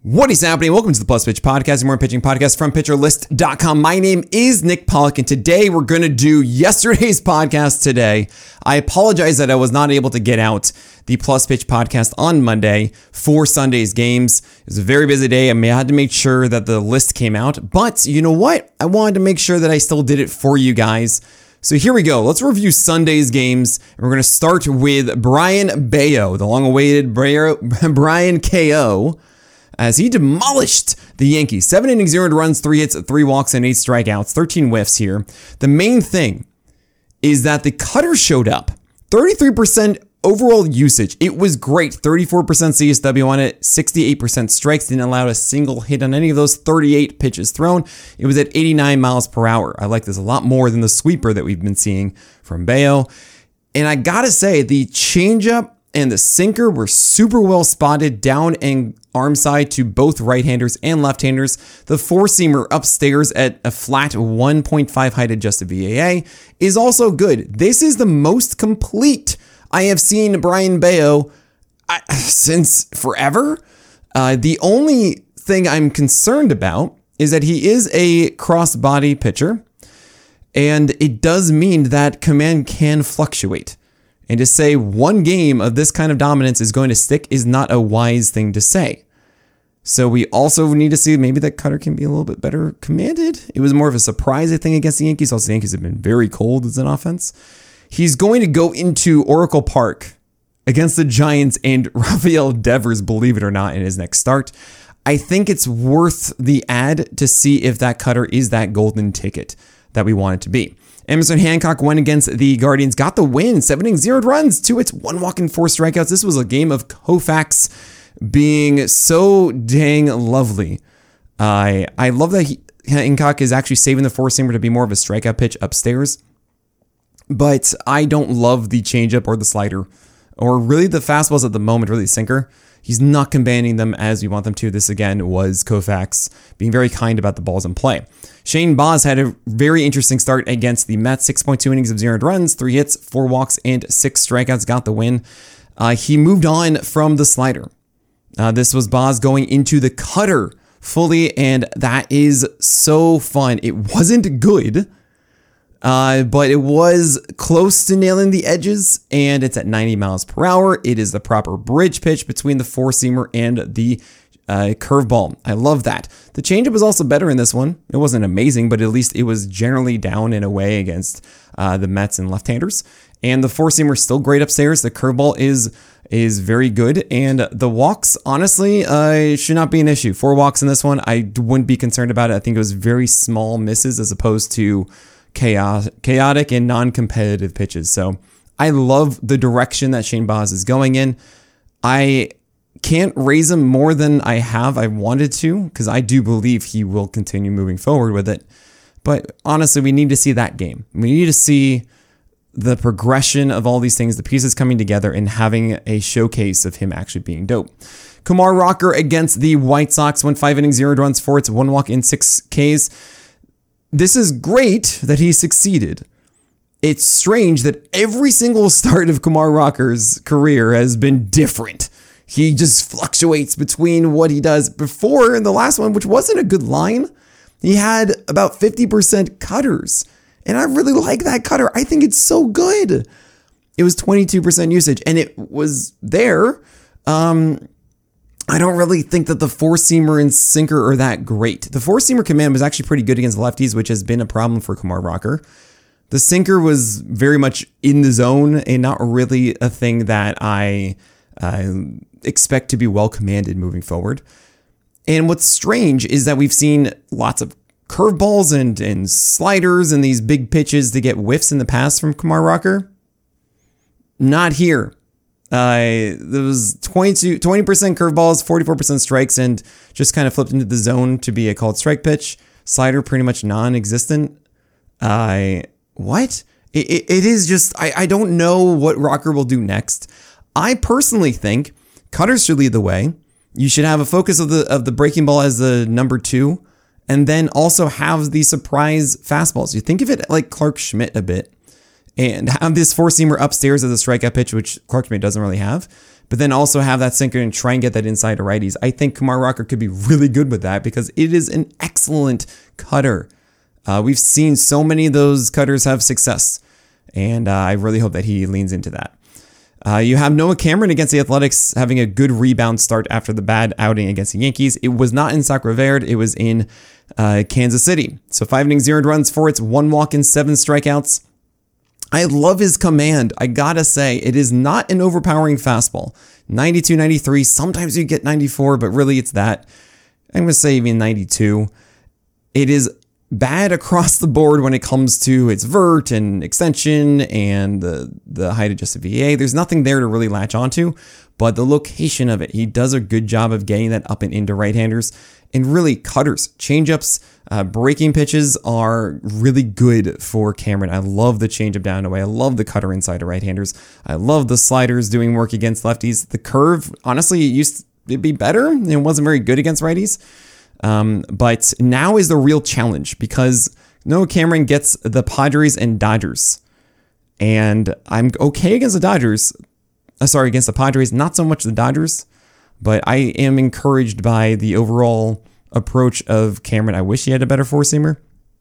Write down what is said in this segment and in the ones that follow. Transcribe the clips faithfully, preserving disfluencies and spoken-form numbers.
What is happening? Welcome to the Plus Pitch Podcast, a more pitching podcast from pitcher list dot com. My name is Nick Pollock, and today we're going to do yesterday's podcast today. I apologize that I was not able to get out the Plus Pitch Podcast on Monday for Sunday's games. It was a very busy day. I had to make sure that the list came out, but you know what? I wanted to make sure that I still did it for you guys. So here we go. Let's review Sunday's games. And we're going to start with Brayan Bello, the long-awaited Brayan K O, as he demolished the Yankees. Seven innings, zero runs, three hits, three walks, and eight strikeouts. thirteen whiffs here. The main thing is that the cutter showed up. thirty-three percent overall usage. It was great. thirty-four percent C S W on it. sixty-eight percent strikes. Didn't allow a single hit on any of those thirty-eight pitches thrown. It was at eighty-nine miles per hour. I like this a lot more than the sweeper that we've been seeing from Bello. And I gotta say, the changeup and the sinker were super well spotted down and arm side to both right-handers and left-handers. The four-seamer upstairs at a flat one point five height adjusted V A A is also good. This is the most complete I have seen Brayan Bello uh, since forever. Uh, the only thing I'm concerned about is that he is a cross-body pitcher, and it does mean that command can fluctuate. And to say one game of this kind of dominance is going to stick is not a wise thing to say. So we also need to see maybe that cutter can be a little bit better commanded. It was more of a surprise, I think, against the Yankees. Also, the Yankees have been very cold as an offense. He's going to go into Oracle Park against the Giants and Rafael Devers, believe it or not, in his next start. I think it's worth the ad to see if that cutter is that golden ticket that we want it to be. Emerson Hancock went against the Guardians, got the win, seven innings, zero runs, two hits, one walk, and four strikeouts. This was a game of Koufax being so dang lovely. I uh, I love that he, Hancock is actually saving the four-seamer to be more of a strikeout pitch upstairs. But I don't love the changeup or the slider, or really the fastballs at the moment, really the sinker. He's not commanding them as we want them to. This, again, was Koufax being very kind about the balls in play. Shane Baz had a very interesting start against the Mets. six point two innings of zero runs, three hits, four walks, and six strikeouts. Got the win. Uh, he moved on from the slider. Uh, this was Baz going into the cutter fully, and that is so fun. It wasn't good, uh, but it was close to nailing the edges, and it's at ninety miles per hour. It is the proper bridge pitch between the four-seamer and the uh, curveball. I love that. The changeup was also better in this one. It wasn't amazing, but at least it was generally down and away against uh, the Mets and left-handers. And the four-seamer is still great upstairs. The curveball is is very good. And the walks, honestly, uh, should not be an issue. Four walks in this one, I wouldn't be concerned about it. I think it was very small misses as opposed to chaotic, chaotic and non-competitive pitches. So I love the direction that Shane Baz is going in. I can't raise him more than I have. I wanted to, because I do believe he will continue moving forward with it. But honestly, we need to see that game. We need to see the progression of all these things, the pieces coming together, and having a showcase of him actually being dope. Kumar Rocker against the White Sox went five innings, zero runs, four hits, one walk, and six Ks. This is great that he succeeded. It's strange that every single start of Kumar Rocker's career has been different. He just fluctuates between what he does. Before, in the last one, which wasn't a good line, he had about fifty percent cutters. And I really like that cutter. I think it's so good. It was twenty-two percent usage, and it was there. Um, I don't really think that the four-seamer and sinker are that great. The four-seamer command was actually pretty good against lefties, which has been a problem for Kumar Rocker. The sinker was very much in the zone and not really a thing that I uh, expect to be well commanded moving forward. And what's strange is that we've seen lots of curveballs and, and sliders and these big pitches to get whiffs in the past from Kumar Rocker. Not here. Uh, there was twenty-two, twenty percent curveballs, forty-four percent strikes, and just kind of flipped into the zone to be a called strike pitch. Slider pretty much non-existent. Uh, what? It, it, it is just, I, I don't know what Rocker will do next. I personally think cutters should lead the way. You should have a focus of the of the breaking ball as the number two, and then also have the surprise fastballs. You think of it like Clark Schmidt a bit. and have this four-seamer upstairs as a strikeout pitch, which Clarke Schmidt doesn't really have, but then also have that sinker and try and get that inside to righties. I think Kumar Rocker could be really good with that because it is an excellent cutter. Uh, we've seen so many of those cutters have success, and uh, I really hope that he leans into that. Uh, you have Noah Cameron against the Athletics having a good rebound start after the bad outing against the Yankees. It was not in Sacre Verde. It was in uh, Kansas City. So five innings, zero runs, four hits, one walk, and seven strikeouts. I love his command. I gotta say, it is not an overpowering fastball. ninety-two, ninety-three. Sometimes you get ninety-four, but really it's that. I'm gonna say even ninety-two. It is bad across the board when it comes to its vert and extension and the, the height adjusted V A. There's nothing there to really latch onto, but the location of it, he does a good job of getting that up and into right-handers. And really, cutters, changeups, uh, breaking pitches are really good for Cameron. I love the changeup down and away. I love the cutter inside to right-handers. I love the sliders doing work against lefties. The curve, honestly, it used to be better. It wasn't very good against righties. Um, but now is the real challenge because Noah Cameron gets the Padres and Dodgers. And I'm okay against the Dodgers. Uh, sorry, against the Padres. Not so much the Dodgers. But I am encouraged by the overall approach of Cameron. I wish he had a better four-seamer.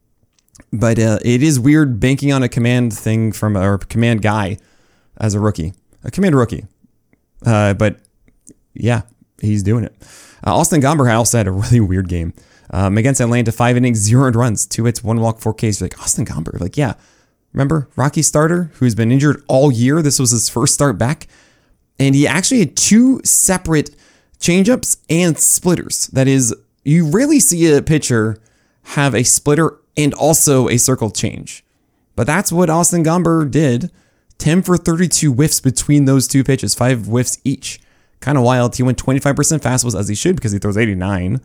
But uh, it is weird banking on a command thing from a or command guy as a rookie. A command rookie. Uh, but yeah, he's doing it. Uh, Austin Gomber also had a really weird game. Um, against Atlanta, five innings, zero runs, two hits, one walk, four Ks. You're like, Austin Gomber. Like, yeah. Remember, Rocky starter who's been injured all year. This was his first start back. And he actually had two separate changeups and splitters. That is, you rarely see a pitcher have a splitter and also a circle change. But that's what Austin Gomber did. ten for thirty-two whiffs between those two pitches, five whiffs each. Kind of wild. He went twenty-five percent fastballs as he should because he throws eighty-nine.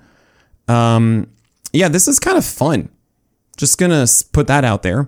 Um, yeah, this is kind of fun. Just gonna put that out there.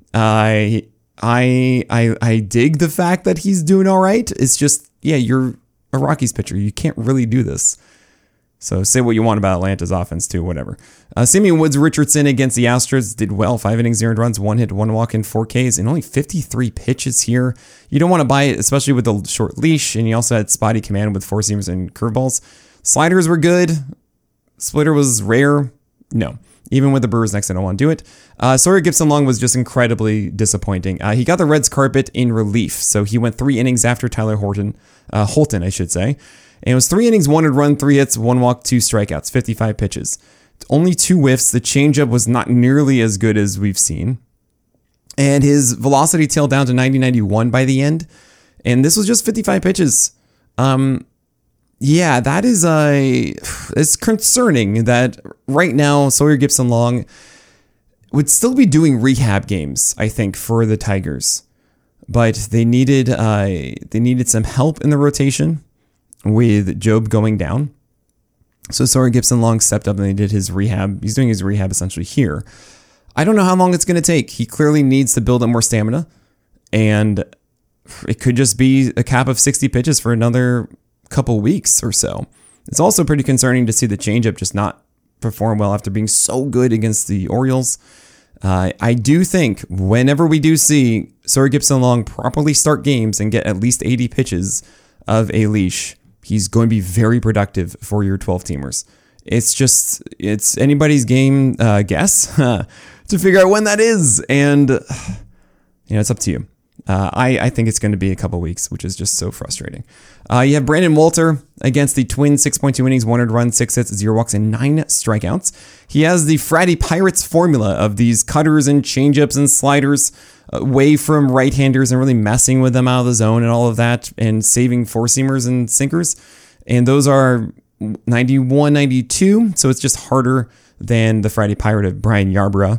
I I I I dig the fact that he's doing all right. It's just, yeah, you're a Rockies pitcher. You can't really do this. So say what you want about Atlanta's offense too, whatever. Uh, Simeon Woods Richardson against the Astros did well. Five innings, zero runs, one hit, one walk, and four Ks, and only fifty-three pitches here. You don't want to buy it, especially with the short leash, and you also had spotty command with four seamers and curveballs. Sliders were good. Splitter was rare. No. Even with the Brewers next, I don't want to do it. Uh, Sawyer Gipson-Long was just incredibly disappointing. Uh, he got the Reds carpet in relief, so he went three innings after Tyler Horton, uh, Holton, I should say. And it was three innings, one run, three hits, one walk, two strikeouts, fifty-five pitches. Only two whiffs. The changeup was not nearly as good as we've seen. And his velocity tailed down to ninety ninety-one by the end. And this was just fifty-five pitches. Um, yeah, that is a, it's concerning that right now Sawyer Gipson-Long would still be doing rehab games, I think, for the Tigers. But they needed uh, they needed some help in the rotation with Job going down. So Sawyer Gipson-Long stepped up and they did his rehab. He's doing his rehab essentially here. I don't know how long it's going to take. He clearly needs to build up more stamina. And it could just be a cap of sixty pitches for another couple weeks or so. It's also pretty concerning to see the changeup just not perform well after being so good against the Orioles. Uh, I do think whenever we do see Sawyer Gipson-Long properly start games and get at least eighty pitches of a leash, he's going to be very productive for your twelve-teamers. It's just, it's anybody's game uh, guess to figure out when that is. And, you know, it's up to you. Uh, I, I think it's going to be a couple weeks, which is just so frustrating. Uh, you have Brandon Walter against the Twins, six point two innings, one hundred runs, six hits, zero walks, and nine strikeouts. He has the Fratty Pirates formula of these cutters and changeups and sliders away from right-handers and really messing with them out of the zone and all of that and saving four-seamers and sinkers. And those are ninety-one, ninety-two, so it's just harder than the Fratty Pirate of Brian Yarbrough.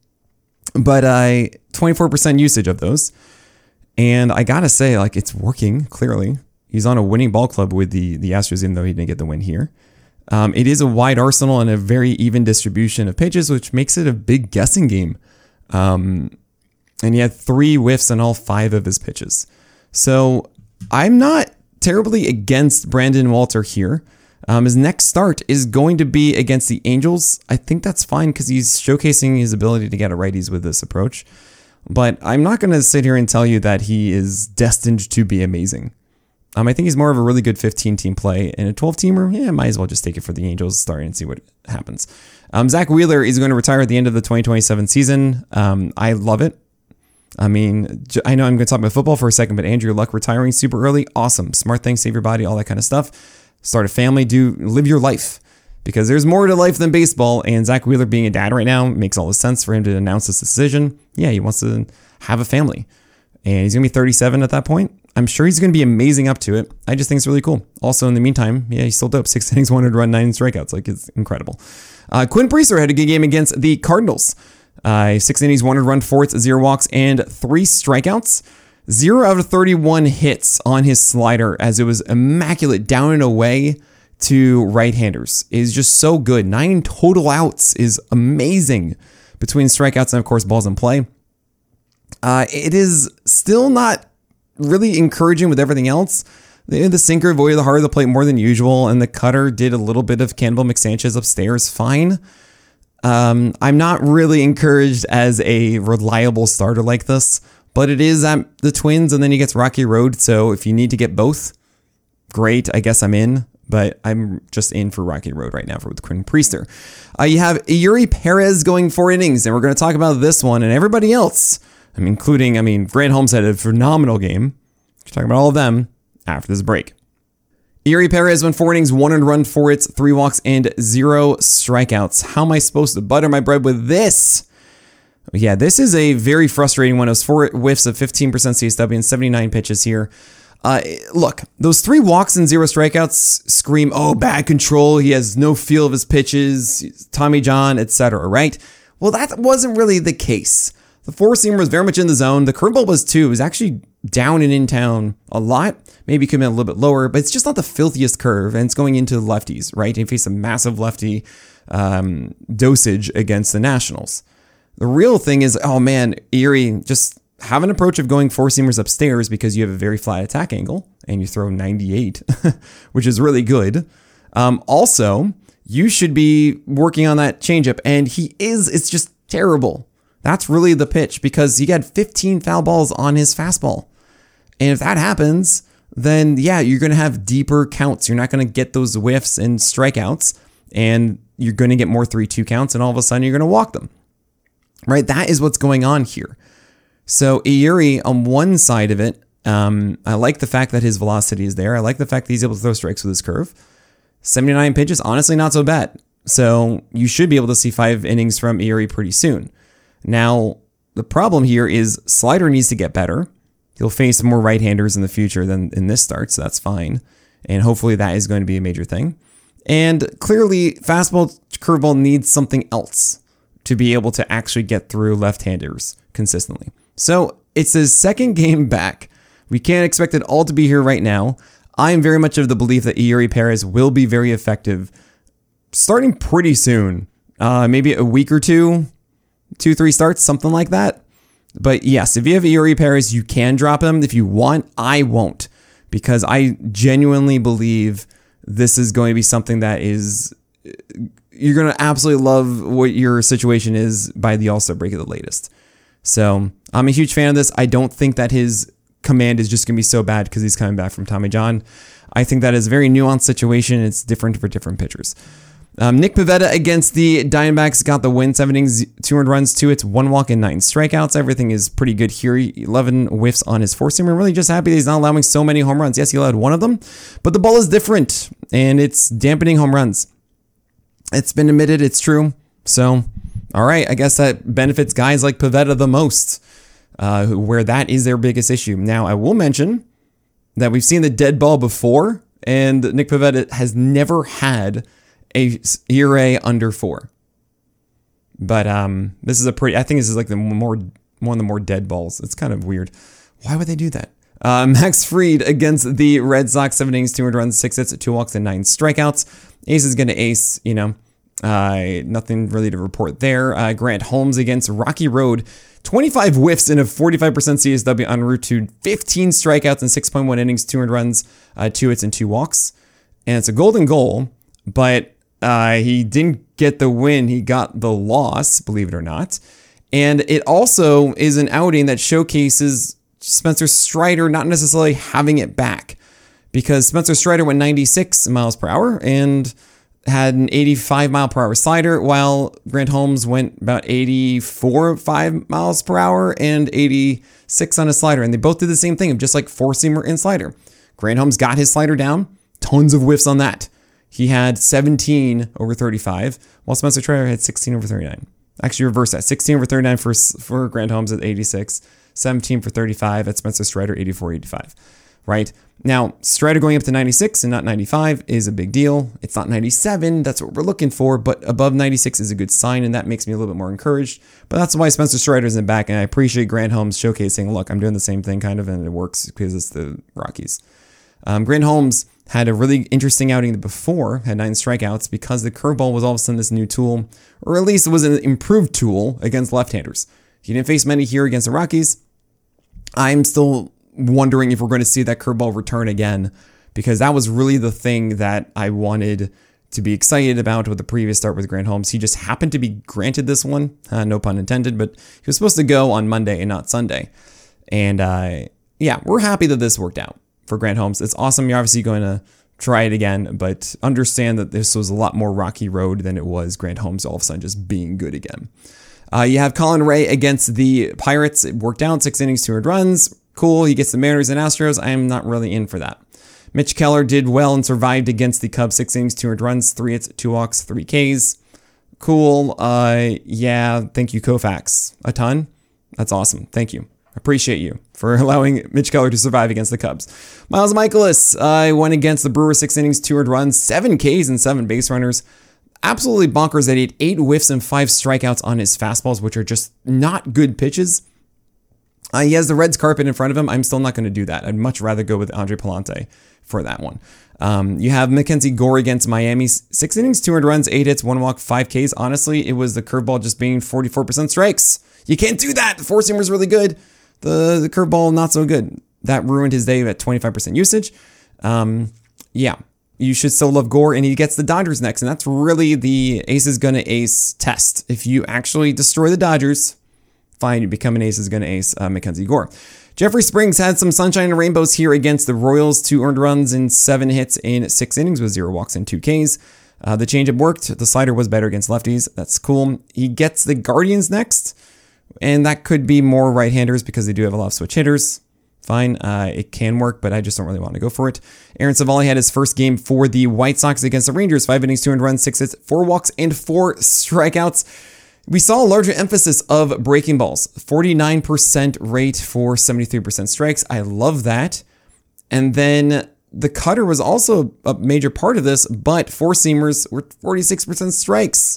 But uh, twenty-four percent usage of those. And I gotta say, like, it's working, clearly. He's on a winning ball club with the, the Astros, even though he didn't get the win here. Um, it is a wide arsenal and a very even distribution of pitches, which makes it a big guessing game. Um, and he had three whiffs on all five of his pitches. So I'm not terribly against Brandon Walter here. Um, his next start is going to be against the Angels. I think that's fine because he's showcasing his ability to get a righties with this approach. but I'm not going to sit here and tell you that he is destined to be amazing. Um, I think he's more of a really good fifteen-team play. And a twelve-teamer, yeah, might as well just take it for the Angels starting and see what happens. Um, Zach Wheeler is going to retire at the end of the twenty twenty-seven season. Um, I love it. I mean, I know I'm going to talk about football for a second, but Andrew Luck retiring super early, awesome. Smart thing, save your body, all that kind of stuff. Start a family, do live your life. Because there's more to life than baseball, and Zach Wheeler being a dad right now makes all the sense for him to announce this decision. Yeah, he wants to have a family. And he's going to be thirty-seven at that point. I'm sure he's going to be amazing up to it. I just think it's really cool. Also, in the meantime, yeah, he's still dope. Six innings, one hundred run, nine strikeouts. Like, it's incredible. Uh, Quinn Priester had a good game against the Cardinals. Uh, six innings, one hundred run, four hits, zero walks, and three strikeouts. Zero out of thirty-one hits on his slider, as it was immaculate down and away to right-handers. It is just so good. Nine total outs is amazing between strikeouts and, of course, balls in play. Uh, it is still not really encouraging with everything else. The, the sinker avoided the heart of the plate more than usual, and the cutter did a little bit of Cannibal McSanchez upstairs. Fine. Um, I'm not really encouraged as a reliable starter like this, but it is at the Twins, and then he gets Rocky Road, so if you need to get both, great, I guess I'm in, but I'm just in for Rocky Road right now for with Quinn Priester. Uh, you have Eury Perez going four innings, and we're going to talk about this one and everybody else. I mean, including, I mean, Grant Holmes had a phenomenal game. We're talking about all of them after this break. Eury Perez went four innings, one earned run, four hits, three walks, and zero strikeouts. How am I supposed to butter my bread with this? Yeah, this is a very frustrating one. It was four whiffs of fifteen percent C S W and seventy-nine pitches here. Uh, look, those three walks and zero strikeouts scream, oh, bad control. He has no feel of his pitches, Tommy John, et cetera, right? Well, that wasn't really the case. The four-seamer was very much in the zone. The curveball was too. It was actually down and in town a lot. Maybe could have been a little bit lower, but it's just not the filthiest curve, and it's going into the lefties, right? He faced a massive lefty um, dosage against the Nationals. The real thing is, oh man, Eury, just have an approach of going four-seamers upstairs because you have a very flat attack angle, and you throw ninety-eight, which is really good. Um, also, you should be working on that changeup, and he is, it's just terrible. That's really the pitch because he had fifteen foul balls on his fastball. And if that happens, then yeah, you're going to have deeper counts. You're not going to get those whiffs and strikeouts, and you're going to get more three two counts, and all of a sudden you're going to walk them. Right? That is what's going on here. So Eury, on one side of it, um, I like the fact that his velocity is there. I like the fact that he's able to throw strikes with his curve. seventy-nine pitches, honestly, not so bad. So you should be able to see five innings from Eury pretty soon. Now, the problem here is slider needs to get better. He'll face more right-handers in the future than in this start, so that's fine. And hopefully that is going to be a major thing. And clearly, fastball, curveball needs something else to be able to actually get through left-handers consistently. So it's his second game back. We can't expect it all to be here right now. I am very much of the belief that Eury Perez will be very effective starting pretty soon. Uh, maybe a week or two. Two, three starts, something like that. But yes, if you have Eury Perez, you can drop him. If you want, I won't. Because I genuinely believe this is going to be something that is... You're going to absolutely love what your situation is by the All-Star break at the latest. So I'm a huge fan of this. I don't think that his command is just going to be so bad because he's coming back from Tommy John. I think that is a very nuanced situation. It's different for different pitchers. Um, Nick Pivetta against the Diamondbacks got the win. Seven innings, two earned runs, two hits, one walk, and nine strikeouts. Everything is pretty good here. eleven whiffs on his four-seamer. I'm really just happy that he's not allowing so many home runs. Yes, he allowed one of them, but the ball is different, and it's dampening home runs. It's been admitted. It's true. So, all right, I guess that benefits guys like Pivetta the most, uh, where that is their biggest issue. Now, I will mention that we've seen the dead ball before, and Nick Pivetta has never had a E R A under four. But um, this is a pretty, I think this is like the more one of the more dead balls. It's kind of weird. Why would they do that? Uh, Max Fried against the Red Sox, seven innings, two earned runs, six hits, two walks, and nine strikeouts. Ace is going to ace, you know. Uh, nothing really to report there. Uh, Grant Holmes against Rocky Road. twenty-five whiffs in a forty-five percent C S W en route to fifteen strikeouts and six point one innings, two earned runs, uh, two hits, and two walks. And it's a golden goal, but Uh, he didn't get the win. He got the loss, believe it or not. And it also is an outing that showcases Spencer Strider not necessarily having it back, because Spencer Strider went ninety-six miles per hour and had an eighty-five mile per hour slider, while Grant Holmes went about eighty-four, five miles per hour and eighty-six on a slider. And they both did the same thing of just like four seamer and slider. Grant Holmes got his slider down, tons of whiffs on that. He had seventeen over thirty-five, while Spencer Strider had sixteen over thirty-nine. Actually, reverse that. sixteen over thirty-nine for, for Grant Holmes at eighty-six, seventeen for thirty-five at Spencer Strider, eighty-four, eighty-five. Right? Now, Strider going up to ninety-six and not ninety-five is a big deal. It's not ninety-seven. That's what we're looking for. But above ninety-six is a good sign, and that makes me a little bit more encouraged. But that's why Spencer Strider's in the back, and I appreciate Grant Holmes showcasing, look, I'm doing the same thing kind of, and it works because it's the Rockies. Um, Grant Holmes had a really interesting outing before, had nine strikeouts, because the curveball was all of a sudden this new tool, or at least it was an improved tool against left-handers. He didn't face many here against the Rockies. I'm still wondering if we're going to see that curveball return again, because that was really the thing that I wanted to be excited about with the previous start with Grant Holmes. He just happened to be granted this one, uh, no pun intended, but he was supposed to go on Monday and not Sunday. And uh, yeah, we're happy that this worked out for Grant Holmes. It's awesome. You're obviously going to try it again, but understand that this was a lot more rocky road than it was Grant Holmes all of a sudden just being good again. Uh, you have Colin Ray against the Pirates. It worked out, six innings, two earned runs. Cool. He gets the Mariners and Astros. I'm not really in for that. Mitch Keller did well and survived against the Cubs. Six innings, two earned runs, three hits, two walks, three Ks. Cool. Uh, yeah. Thank you, Koufax. A ton. That's awesome. Thank you. Appreciate you for allowing Mitch Keller to survive against the Cubs. Miles Michaelis uh, went against the Brewers. Six innings, two earned runs, seven Ks and seven base runners. Absolutely bonkers that he had eight whiffs and five strikeouts on his fastballs, which are just not good pitches. Uh, he has the Reds carpet in front of him. I'm still not going to do that. I'd much rather go with Andre Palante for that one. Um, you have Mackenzie Gore against Miami. Six innings, two earned runs, eight hits, one walk, five Ks. Honestly, it was the curveball just being forty-four percent strikes. You can't do that. The four-seamer's really good. The, the curveball, not so good. That ruined his day at twenty-five percent usage. Um, yeah, you should still love Gore, and he gets the Dodgers next, and that's really the ace is going to ace test. If you actually destroy the Dodgers, fine, you become an ace is going to ace uh, Mackenzie Gore. Jeffrey Springs had some sunshine and rainbows here against the Royals. Two earned runs and seven hits in six innings with zero walks and two Ks. Uh, the changeup worked. The slider was better against lefties. That's cool. He gets the Guardians next, and that could be more right-handers because they do have a lot of switch hitters. Fine, uh, it can work, but I just don't really want to go for it. Aaron Savali had his first game for the White Sox against the Rangers. Five innings, two earned runs, six hits, four walks, and four strikeouts. We saw a larger emphasis of breaking balls. forty-nine percent rate for seventy-three percent strikes. I love that. And then the cutter was also a major part of this, but four-seamers were forty-six percent strikes.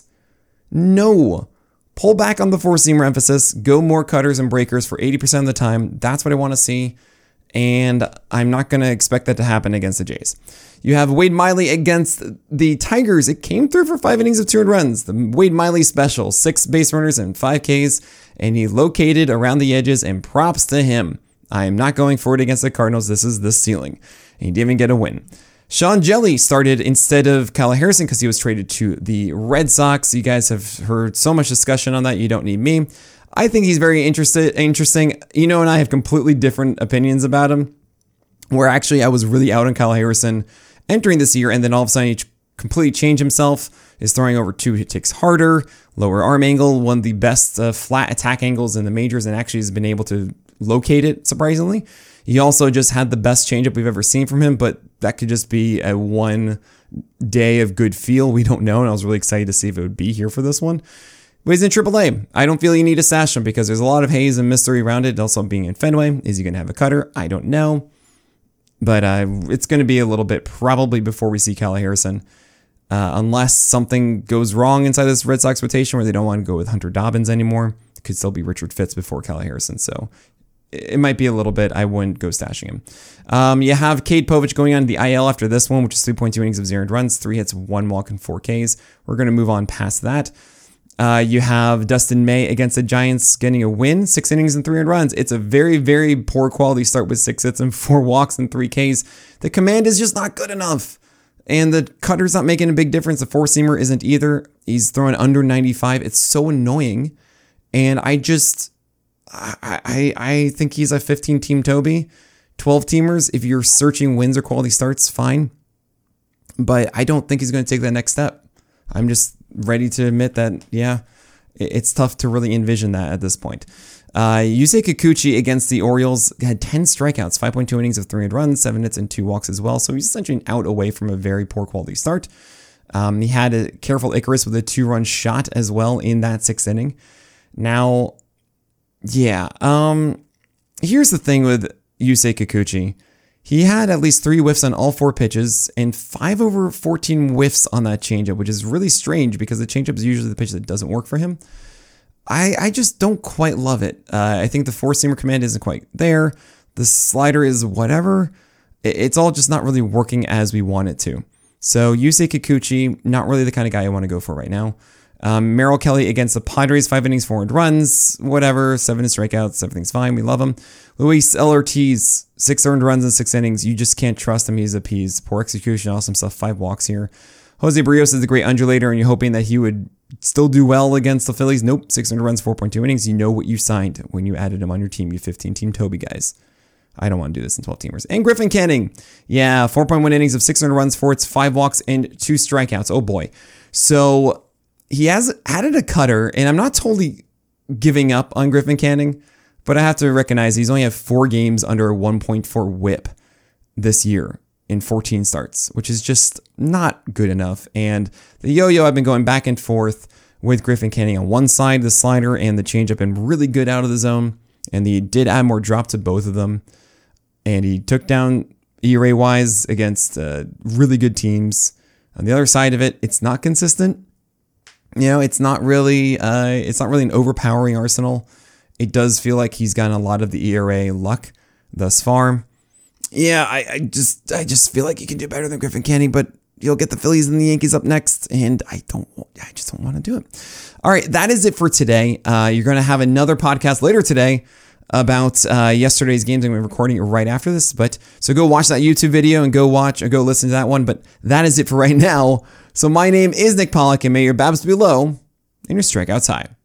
No. Pull back on the four-seamer emphasis. Go more cutters and breakers for eighty percent of the time. That's what I want to see. And I'm not going to expect that to happen against the Jays. You have Wade Miley against the Tigers. It came through for five innings of two earned runs. The Wade Miley special, six base runners and five Ks, and he located around the edges, and props to him. I am not going for it against the Cardinals. This is the ceiling. And he didn't even get a win. Sean Jelly started instead of Kyle Harrison because he was traded to the Red Sox. You guys have heard so much discussion on that. You don't need me. I think he's very interested, interesting. You know, and I have completely different opinions about him, where actually I was really out on Kyle Harrison entering this year, and then all of a sudden he completely changed himself, is throwing over two ticks harder, lower arm angle, one of the best uh, flat attack angles in the majors, and actually has been able to locate it, surprisingly. He also just had the best changeup we've ever seen from him, but that could just be a one day of good feel. We don't know, and I was really excited to see if it would be here for this one. But he's in triple A. I don't feel you need to stash him because there's a lot of haze and mystery around it. Also being in Fenway. Is he going to have a cutter? I don't know. But uh, it's going to be a little bit probably before we see Kyle Harrison. Uh, unless something goes wrong inside this Red Sox rotation where they don't want to go with Hunter Dobbins anymore. It could still be Richard Fitz before Kyle Harrison. So it might be a little bit. I wouldn't go stashing him. Um, you have Cade Povich going on the I L after this one, which is three point two innings of zero runs, three hits, one walk, and four Ks. We're going to move on past that. Uh, you have Dustin May against the Giants getting a win, six innings and three earned runs. It's a very, very poor quality start with six hits and four walks and three Ks. The command is just not good enough. And the cutter's not making a big difference. The four-seamer isn't either. He's throwing under ninety-five. It's so annoying. And I just, I, I, I think he's a fifteen team Toby. twelve teamers, if you're searching wins or quality starts, fine. But I don't think he's going to take that next step. I'm just ready to admit that, yeah, it's tough to really envision that at this point. Uh, Yusei Kikuchi against the Orioles had ten strikeouts, five point two innings of three hundred runs, seven hits, and two walks as well. So he's essentially an out away from a very poor quality start. Um, he had a careful Icarus with a two-run shot as well in that sixth inning. Now, yeah, um, here's the thing with Yusei Kikuchi. He had at least three whiffs on all four pitches and five over fourteen whiffs on that changeup, which is really strange because the changeup is usually the pitch that doesn't work for him. I, I just don't quite love it. Uh, I think the four-seamer command isn't quite there. The slider is whatever. It's all just not really working as we want it to. So Yusei Kikuchi, not really the kind of guy I want to go for right now. Um, Merrill Kelly against the Padres, five innings, four earned runs, whatever, seven strikeouts, everything's fine. We love him. Luis L. Ortiz, six earned runs in six innings. You just can't trust him. He's a piece. Poor execution, awesome stuff. Five walks here. Jose Barrios is the great undulator, and you're hoping that he would still do well against the Phillies. Nope, six hundred runs, four point two innings. You know what you signed when you added him on your team, you fifteen team Toby guys. I don't want to do this in twelve teamers. And Griffin Canning, yeah, four point one innings of six hundred runs, four hits, five walks, and two strikeouts. Oh boy. So he has added a cutter, and I'm not totally giving up on Griffin Canning, but I have to recognize he's only had four games under a one point four whip this year in fourteen starts, which is just not good enough. And the yo-yo, I've been going back and forth with Griffin Canning on one side, the slider and the changeup, been really good out of the zone. And he did add more drop to both of them. And he took down E R A-wise against uh, really good teams. On the other side of it, it's not consistent. You know, it's not really, uh, it's not really an overpowering arsenal. It does feel like he's gotten a lot of the E R A luck thus far. Yeah, I, I just, I just feel like he can do better than Griffin Canning, but you'll get the Phillies and the Yankees up next, and I don't, I just don't want to do it. All right, that is it for today. Uh, you're going to have another podcast later today about uh, yesterday's games. I'm recording it right after this, but so go watch that YouTube video and go watch or go listen to that one. But that is it for right now. So my name is Nick Pollack, and may your B A Bs be low and your strikeouts high.